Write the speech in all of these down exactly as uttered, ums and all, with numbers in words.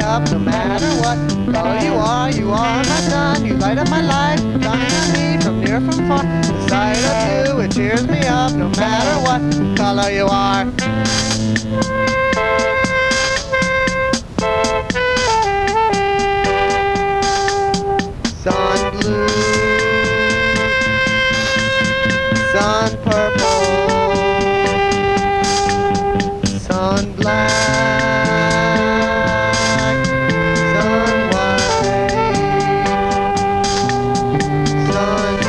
up no matter what color you are. You are my sun, you light up my life, shining on me from near from far. The sight of you, it cheers me up no matter what color you are. Sun blue, sun purple, sun black, sun white, sun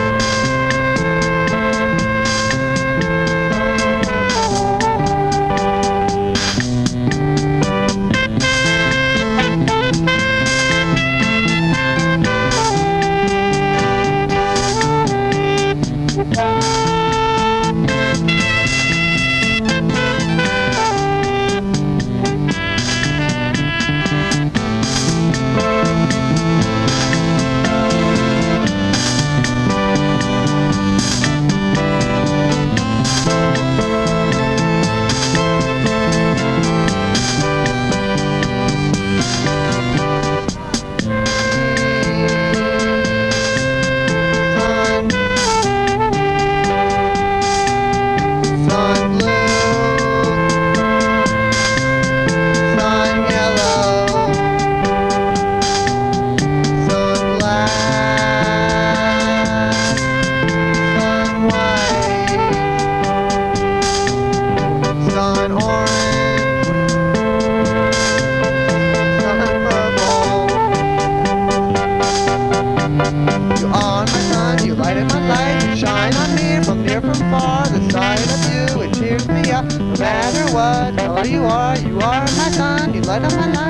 sun orange, sun purple. You are my sun, you light up my life, you shine on me from near from far. The sight of you, it cheers me up no matter what color you are. You are my sun, you light up my life.